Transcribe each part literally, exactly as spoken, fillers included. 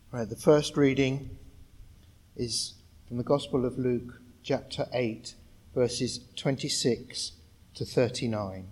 Right, the first reading is from the Gospel of Luke, chapter eight, verses twenty-six to thirty-nine.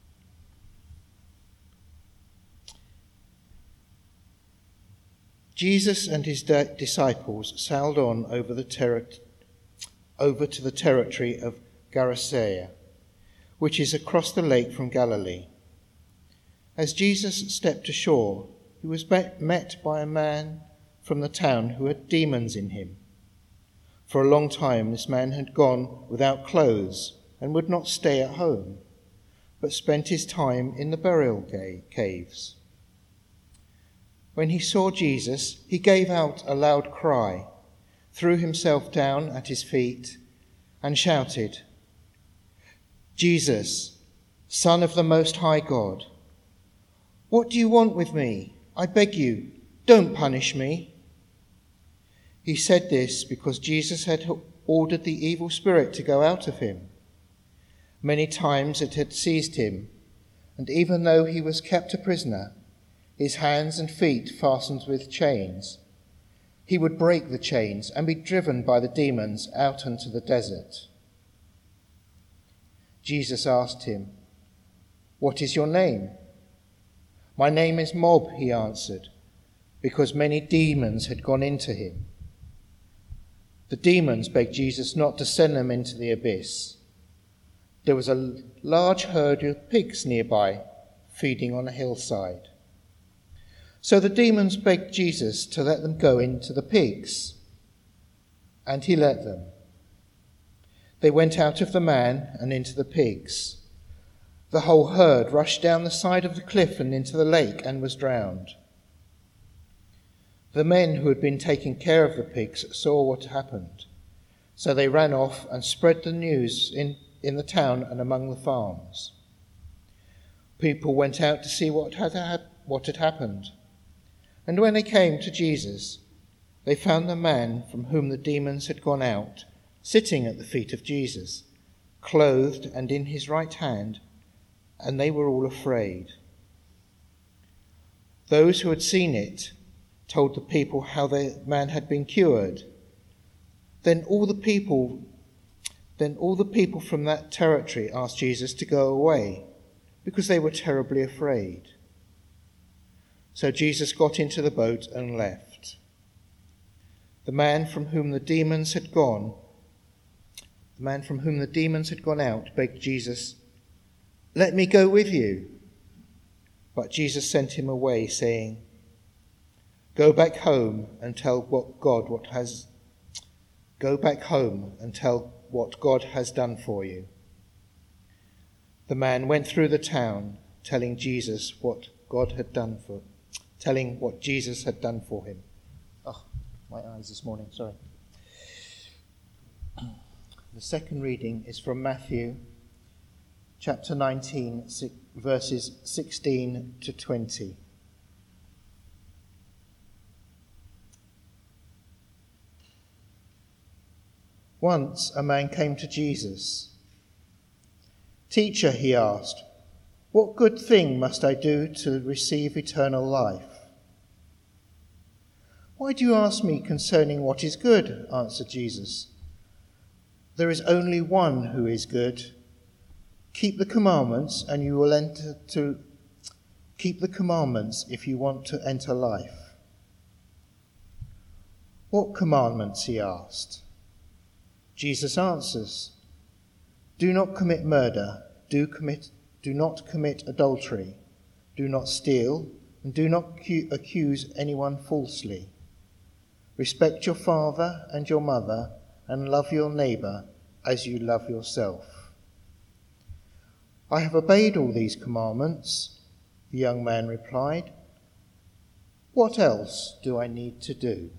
Jesus and his di- disciples sailed on over the ter- over to the territory of Gerasea, which is across the lake from Galilee. As Jesus stepped ashore, he was met by a man from the town who had demons in him. For a long time this man had gone without clothes and would not stay at home, but spent his time in the burial caves. When he saw Jesus, he gave out a loud cry, threw himself down at his feet, and shouted, "Jesus, Son of the Most High God, what do you want with me? I beg you, don't punish me." He said this because Jesus had ordered the evil spirit to go out of him. Many times it had seized him, and even though he was kept a prisoner, his hands and feet fastened with chains, he would break the chains and be driven by the demons out into the desert. Jesus asked him, "What is your name?" "My name is Mob," he answered, because many demons had gone into him. The demons begged Jesus not to send them into the abyss. There was a large herd of pigs nearby, feeding on a hillside. So the demons begged Jesus to let them go into the pigs, and he let them. They went out of the man and into the pigs. The whole herd rushed down the side of the cliff and into the lake and was drowned. The men who had been taking care of the pigs saw what happened, so they ran off and spread the news in, in the town and among the farms. People went out to see what had, had, what had happened, and when they came to Jesus, they found the man from whom the demons had gone out sitting at the feet of Jesus, clothed and in his right hand, and they were all afraid. Those who had seen it told the people how the man had been cured. Then all the people, then all the people from that territory asked Jesus to go away, because they were terribly afraid. So Jesus got into the boat and left. The man from whom the demons had gone, the man from whom the demons had gone out, begged Jesus, "Let me go with you." But Jesus sent him away, saying, Go back home and tell what God what has go back home and tell what God has done for you. The man went through the town telling Jesus what God had done for telling what Jesus had done for him. Oh, my eyes this morning, sorry. The second reading is from Matthew chapter nineteen, verses sixteen to twenty. Once a man came to Jesus. "Teacher," he asked, "what good thing must I do to receive eternal life?" "Why do you ask me concerning what is good?" answered Jesus. "There is only one who is good. Keep the commandments and you will enter to keep the commandments if you want to enter life." "What commandments?" he asked. Jesus answers, "Do not commit murder, do commit do not commit adultery, do not steal, and do not accuse anyone falsely. Respect your father and your mother, and love your neighbor as you love yourself." "I have obeyed all these commandments," the young man replied. "What else do I need to do?"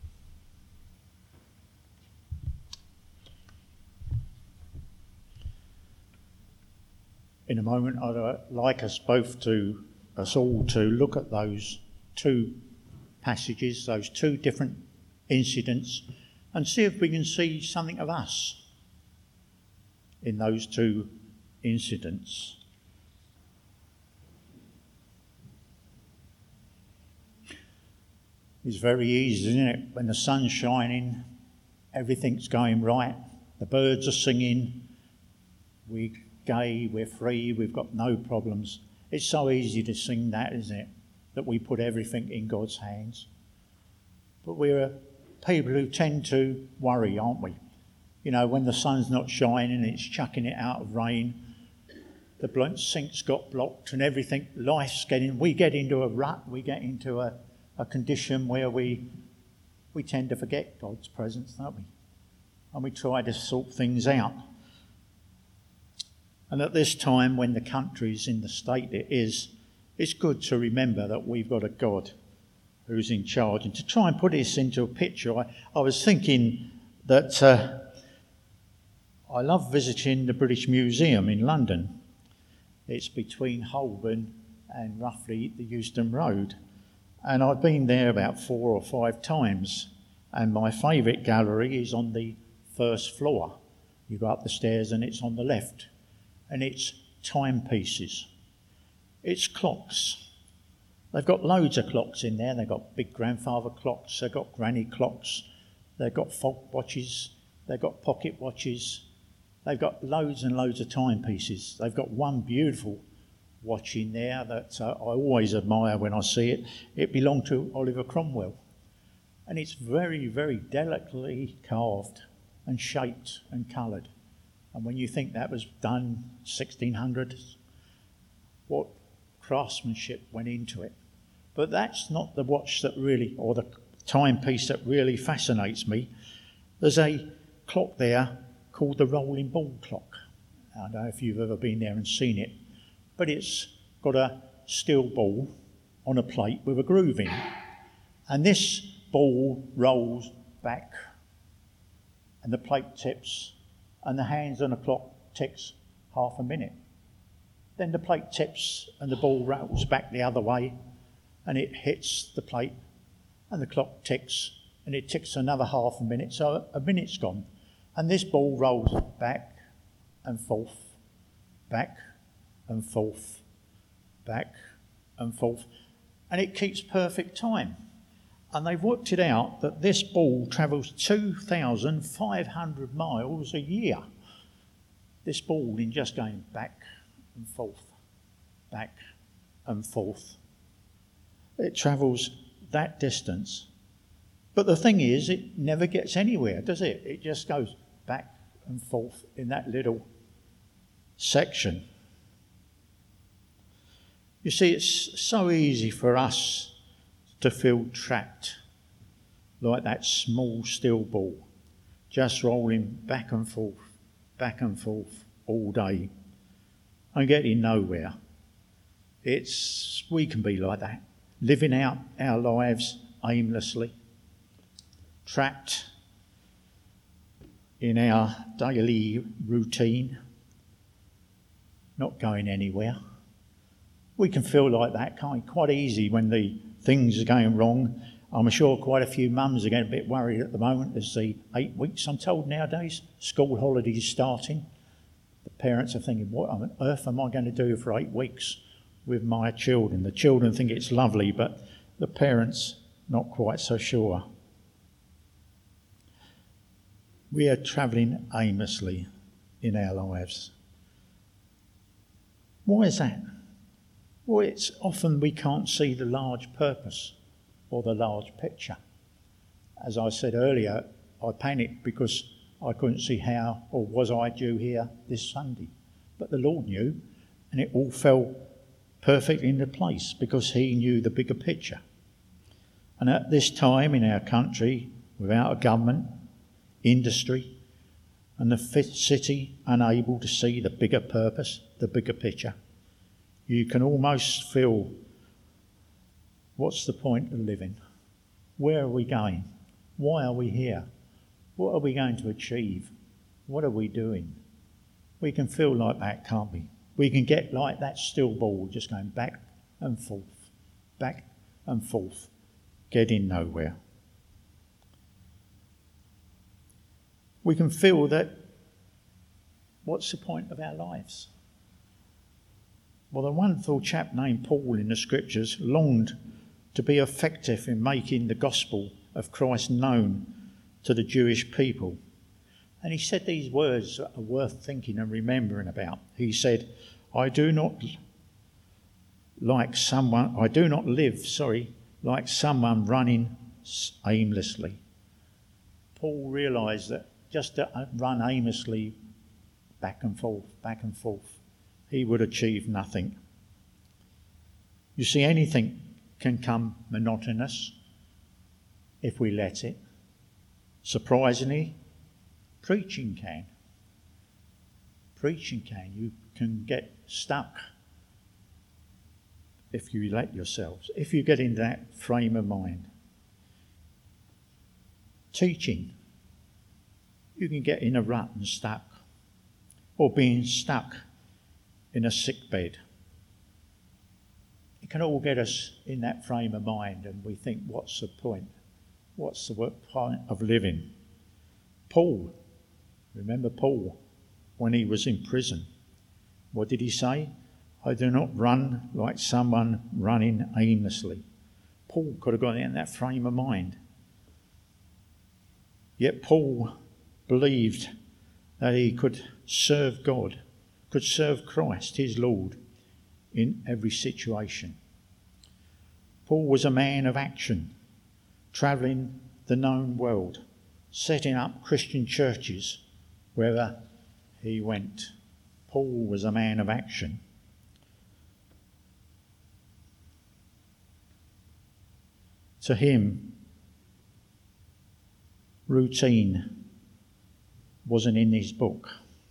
In a moment, I'd like us both to, us all to look at those two passages, those two different incidents, and see if we can see something of us in those two incidents. It's very easy, isn't it? When the sun's shining, everything's going right, the birds are singing, we're gay, we're free, we've got no problems. It's so easy to sing that, isn't it? That we put everything in God's hands. But we're people who tend to worry, aren't we? You know, when the sun's not shining, it's chucking it out of rain, the blunt sink's got blocked and everything, life's getting, we get into a rut, we get into a, a condition where we we tend to forget God's presence, don't we? And we try to sort things out. And at this time, when the country's in the state it is, it's good to remember that we've got a God who's in charge. And to try and put this into a picture, I, I was thinking that uh, I love visiting the British Museum in London. It's between Holborn and roughly the Euston Road. And I've been there about four or five times. And my favourite gallery is on the first floor. You go up the stairs and it's on the left. And it's timepieces. It's clocks. They've got loads of clocks in there. They've got big grandfather clocks. They've got granny clocks. They've got folk watches. They've got pocket watches. They've got loads and loads of timepieces. They've got one beautiful watch in there that uh, I always admire when I see it. It belonged to Oliver Cromwell. And it's very, very delicately carved and shaped and coloured. And when you think that was done sixteen hundreds, what craftsmanship went into it. But that's not the watch that really, or the timepiece that really fascinates me. There's a clock there called the Rolling Ball Clock. I don't know if you've ever been there and seen it, but it's got a steel ball on a plate with a groove in. And this ball rolls back and the plate tips and the hands on the clock ticks half a minute. Then the plate tips and the ball rattles back the other way and it hits the plate and the clock ticks and it ticks another half a minute, so a minute's gone. And this ball rolls back and forth, back and forth, back and forth, and it keeps perfect time. And they've worked it out that this ball travels two thousand five hundred miles a year. This ball in just going back and forth, back and forth. It travels that distance. But the thing is, it never gets anywhere, does it? It just goes back and forth in that little section. You see, it's so easy for us to feel trapped, like that small steel ball, just rolling back and forth, back and forth all day, and getting nowhere. It's, we can be like that, living out our lives aimlessly, trapped in our daily routine, not going anywhere. We can feel like that, can't we? Quite easy when the things are going wrong. I'm sure quite a few mums are getting a bit worried at the moment as the eight weeks, I'm told nowadays, school holidays starting. The parents are thinking, what on earth am I going to do for eight weeks with my children? The children think it's lovely, but the parents not quite so sure. We are travelling aimlessly in our lives. Why is that? Well, it's often we can't see the large purpose or the large picture. As I said earlier, I panicked because I couldn't see how or was I due here this Sunday. But the Lord knew, and it all fell perfectly into place because he knew the bigger picture. And at this time in our country, without a government, industry, and the city unable to see the bigger purpose, the bigger picture, you can almost feel, what's the point of living? Where are we going? Why are we here? What are we going to achieve? What are we doing? We can feel like that, can't we? We can get like that steel ball just going back and forth, back and forth, getting nowhere. We can feel that, what's the point of our lives? Well, the wonderful chap named Paul in the scriptures longed to be effective in making the gospel of Christ known to the Jewish people. And he said these words that are worth thinking and remembering about. He said, I do not like someone, I do not live, sorry, like someone running aimlessly. Paul realised that just to run aimlessly back and forth, back and forth, he would achieve nothing. You see, anything can come monotonous if we let it. Surprisingly, preaching can. Preaching can. You can get stuck if you let yourselves, if you get in that frame of mind. Teaching, you can get in a rut and stuck, or being stuck in a sick bed. It can all get us in that frame of mind, and we think, what's the point? What's the point of living? Paul, remember Paul, when he was in prison, what did he say? I do not run like someone running aimlessly. Paul could have got in that frame of mind. Yet Paul believed that he could serve God, could serve Christ, his Lord, in every situation. Paul was a man of action, travelling the known world, setting up Christian churches wherever he went. Paul was a man of action. To him, routine wasn't in his book.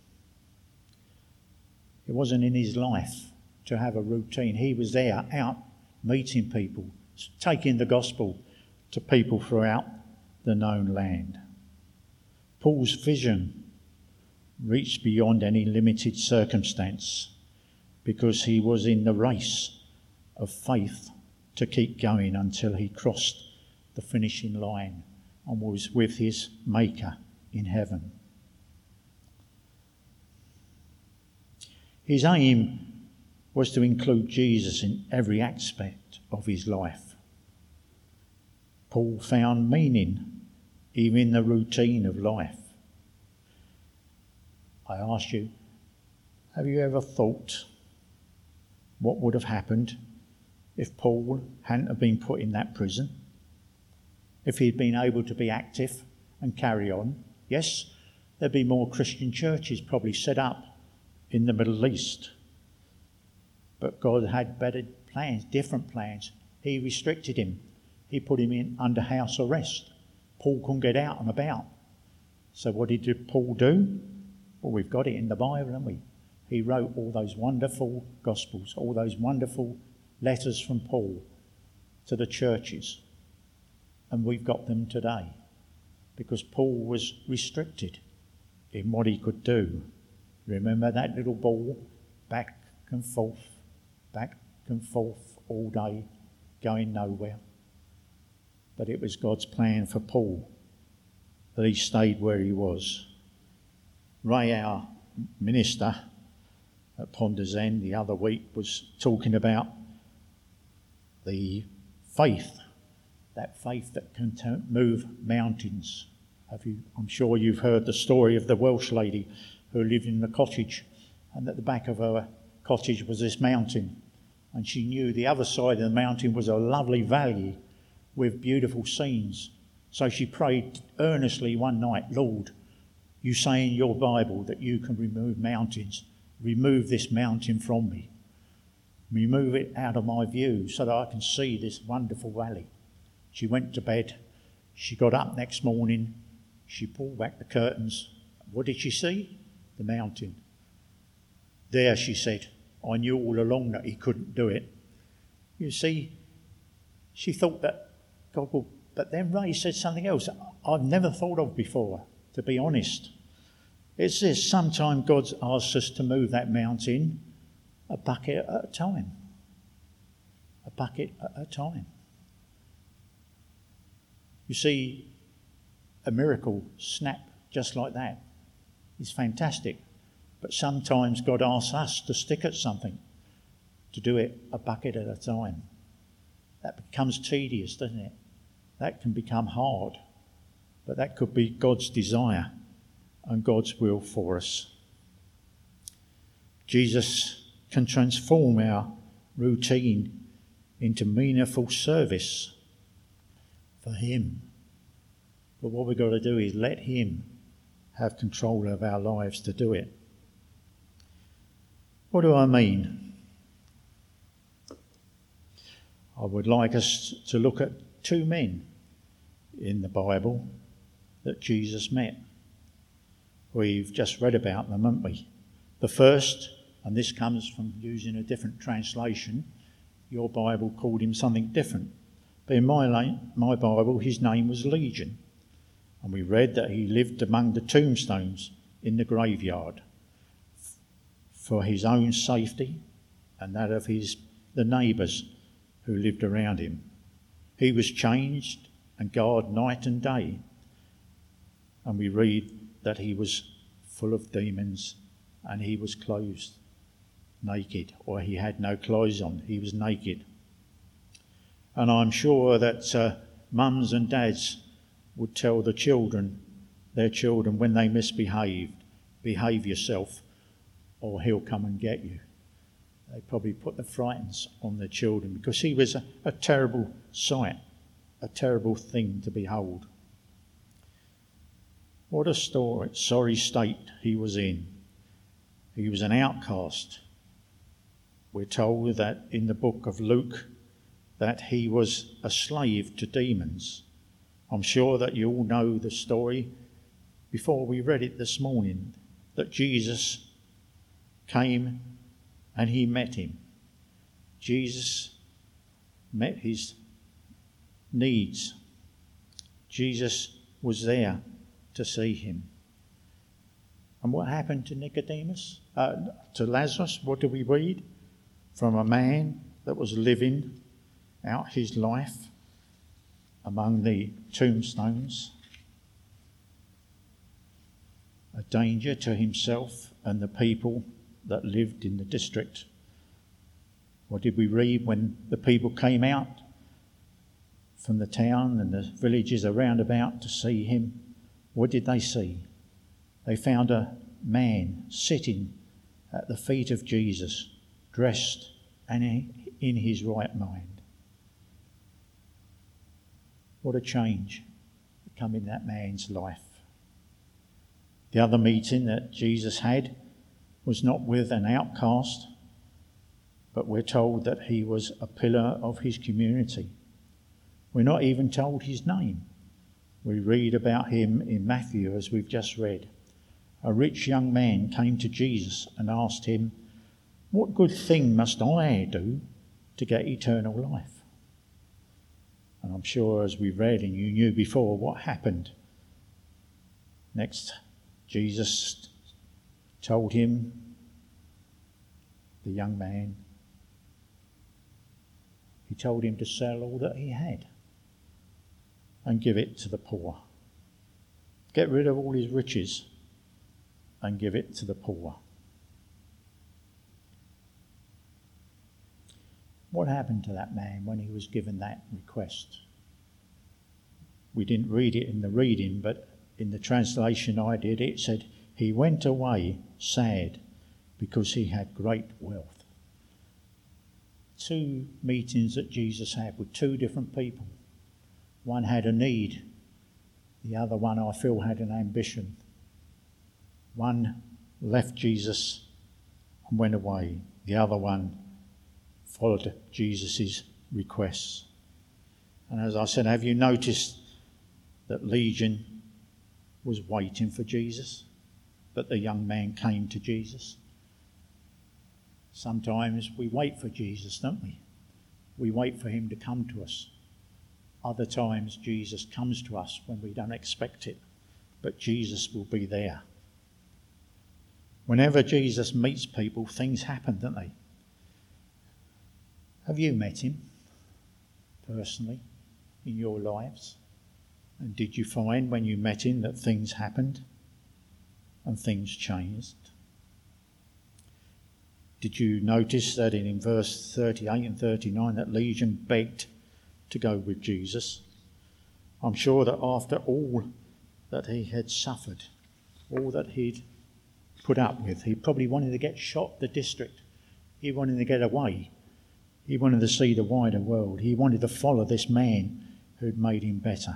It wasn't in his life to have a routine. He was there, out meeting people, taking the gospel to people throughout the known land. Paul's vision reached beyond any limited circumstance because he was in the race of faith to keep going until he crossed the finishing line and was with his Maker in heaven. His aim was to include Jesus in every aspect of his life. Paul found meaning even in the routine of life. I ask you, have you ever thought what would have happened if Paul hadn't have been put in that prison? If he'd been able to be active and carry on? Yes, there'd be more Christian churches probably set up in the Middle East. But God had better plans, different plans. He restricted him. He put him in under house arrest. Paul couldn't get out and about. So what did Paul do? Well, we've got it in the Bible, haven't we? He wrote all those wonderful Gospels, all those wonderful letters from Paul to the churches. And we've got them today because Paul was restricted in what he could do. Remember that little ball, back and forth, back and forth all day, going nowhere. But it was God's plan for Paul that he stayed where he was. Ray, our minister at Ponders End the other week, was talking about the faith, that faith that can t- move mountains. Have you? I'm sure you've heard the story of the Welsh lady who lived in a cottage, and at the back of her cottage was this mountain, and she knew the other side of the mountain was a lovely valley with beautiful scenes. So she prayed earnestly one night, Lord, you say in your Bible that you can remove mountains. Remove this mountain from me. Remove it out of my view so that I can see this wonderful valley. She went to bed. She got up next morning. She pulled back the curtains. What did she see? The mountain. There, she said, I knew all along that he couldn't do it. You see, she thought that God will... But then Ray said something else I've never thought of before, to be honest. It's this, sometimes God's asked us to move that mountain a bucket at a time. A bucket at a time. You see, a miracle snap just like that is fantastic. But sometimes God asks us to stick at something, to do it a bucket at a time. that becomes tedious, doesn't it? That can become hard. But that could be God's desire and God's will for us. Jesus can transform our routine into meaningful service for him. But what we've got to do is let him have control of our lives to do it. What do I mean? I would like us to look at two men in the Bible that Jesus met. We've just read about them, haven't we? The first, and this comes from using a different translation, your Bible called him something different. But in my, my Bible, his name was Legion. And we read that he lived among the tombstones in the graveyard for his own safety and that of his the neighbours who lived around him. He was changed and guarded night and day. And we read that he was full of demons and he was clothed naked, or he had no clothes on, he was naked. And I'm sure that uh, mums and dads would tell the children, their children, when they misbehaved, behave yourself or he'll come and get you. They probably put the frightens on their children because he was a, a terrible sight, a terrible thing to behold. What a story, sorry state he was in. He was an outcast. We're told that in the book of Luke that he was a slave to demons. I'm sure that you all know the story before we read it this morning, that Jesus came and he met him. Jesus met his needs. Jesus was there to see him. And what happened to Nicodemus? Uh, to Lazarus, what do we read? From a man that was living out his life among the tombstones, a danger to himself and the people that lived in the district. What did we read when the people came out from the town and the villages around about to see him? What did they see? They found a man sitting at the feet of Jesus, dressed and in his right mind. What a change come in that man's life. The other meeting that Jesus had was not with an outcast, but we're told that he was a pillar of his community. We're not even told his name. We read about him in Matthew, as we've just read. A rich young man came to Jesus and asked him, "What good thing must I do to get eternal life?" And I'm sure, as we read and you knew before, what happened. Next, Jesus told him, the young man, he told him to sell all that he had and give it to the poor. Get rid of all his riches and give it to the poor. What happened to that man when he was given that request? We didn't read it in the reading, but in the translation I did, it said, he went away sad because he had great wealth. Two meetings that Jesus had with two different people. One had a need. The other one, I feel, had an ambition. One left Jesus and went away. The other one followed Jesus' requests. And as I said, have you noticed that Legion was waiting for Jesus, but the young man came to Jesus? Sometimes we wait for Jesus, don't we? We wait for him to come to us. Other times Jesus comes to us when we don't expect it, but Jesus will be there. Whenever Jesus meets people, things happen, don't they? Have you met him personally in your lives? And did you find when you met him that things happened and things changed? Did you notice that in, in verse thirty-eight and thirty-nine that Legion begged to go with Jesus. I'm sure that after all that he had suffered, all that he'd put up with, he probably wanted to get shot the district. He wanted to get away. He wanted to see the wider world. He wanted to follow this man who'd made him better.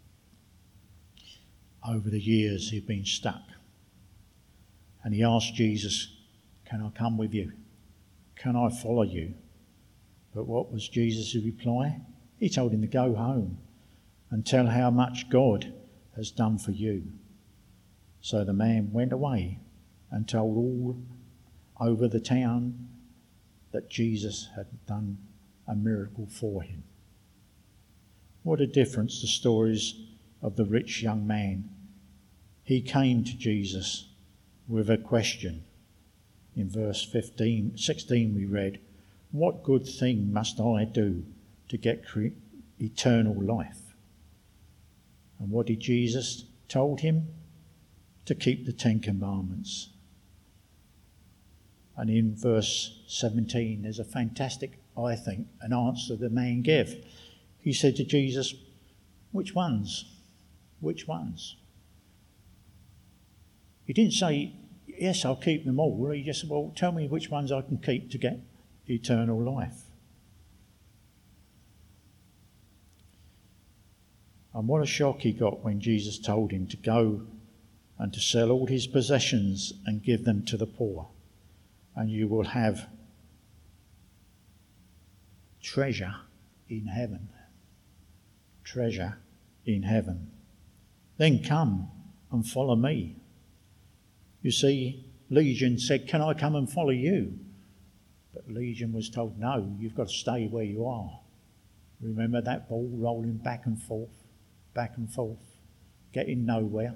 Over the years he'd been stuck. And he asked Jesus, "Can I come with you? Can I follow you?" But what was Jesus' reply? He told him to go home and tell how much God has done for you. So the man went away and told all over the town that Jesus had done a miracle for him. What a difference the stories of the rich young man. He came to Jesus with a question. In verse fifteen, sixteen we read, "What good thing must I do to get cre- eternal life?" And what did Jesus told him? To keep the Ten Commandments. And in verse seventeen, there's a fantastic, I think, an answer the man gave. He said to Jesus, "Which ones? Which ones?" He didn't say, "Yes, I'll keep them all." He just said, "Well, tell me which ones I can keep to get eternal life." And what a shock he got when Jesus told him to go and to sell all his possessions and give them to the poor, and you will have treasure in heaven. Treasure in heaven. Then come and follow me. You see, Legion said, "Can I come and follow you?" But Legion was told, "No, you've got to stay where you are." Remember that ball rolling back and forth, back and forth, getting nowhere?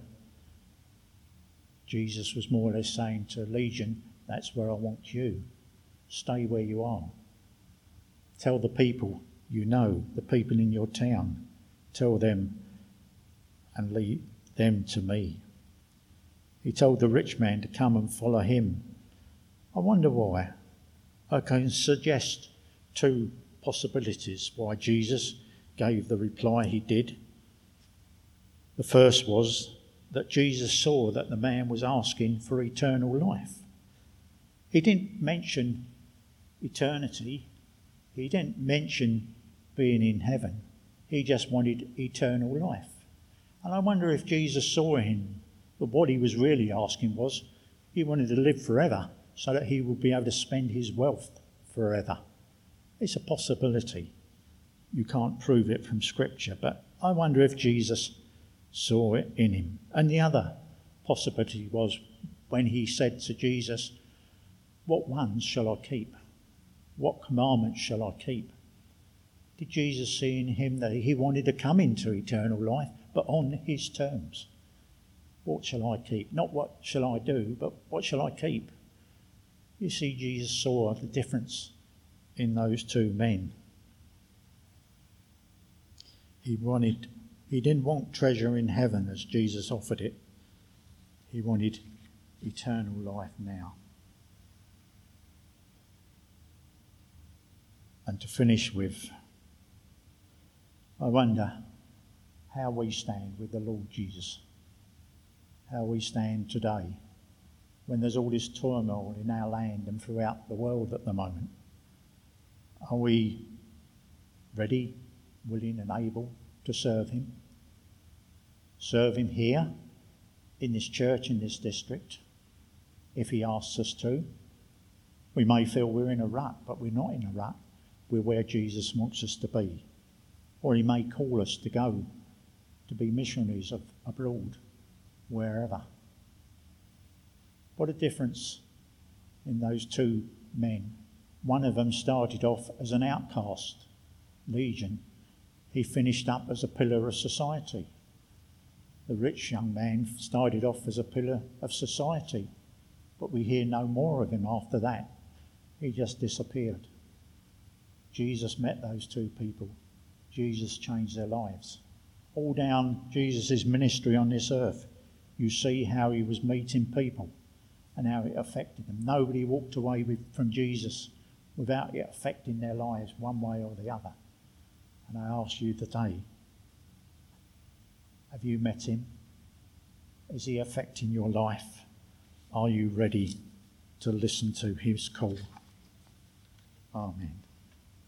Jesus was more or less saying to Legion, "That's where I want you. Stay where you are. Tell the people you know, the people in your town, tell them and lead them to me." He told the rich man to come and follow him. I wonder why. I can suggest two possibilities why Jesus gave the reply he did. The first was that Jesus saw that the man was asking for eternal life. He didn't mention eternity. He didn't mention being in heaven. He just wanted eternal life. And I wonder if Jesus saw in him, but what he was really asking was he wanted to live forever so that he would be able to spend his wealth forever. It's a possibility. You can't prove it from Scripture, but I wonder if Jesus saw it in him. And the other possibility was when he said to Jesus, "What ones shall I keep? What commandments shall I keep?" Did Jesus see in him that he wanted to come into eternal life, but on his terms? What shall I keep? Not what shall I do, but what shall I keep? You see, Jesus saw the difference in those two men. He wanted, he didn't want treasure in heaven as Jesus offered it. He wanted eternal life now. And to finish with, I wonder how we stand with the Lord Jesus. How we stand today when there's all this turmoil in our land and throughout the world at the moment. Are we ready, willing and able to serve him? Serve him here, in this church, in this district, if he asks us to. We may feel we're in a rut, but we're not in a rut. We're where Jesus wants us to be. Or he may call us to go to be missionaries of, abroad, wherever. What a difference in those two men. One of them started off as an outcast, Legion. He finished up as a pillar of society. The rich young man started off as a pillar of society, but we hear no more of him after that. He just disappeared. Jesus met those two people. Jesus changed their lives. All down Jesus' ministry on this earth, you see how he was meeting people and how it affected them. Nobody walked away with, from Jesus without it affecting their lives one way or the other. And I ask you today, have you met him? Is he affecting your life? Are you ready to listen to his call? Amen.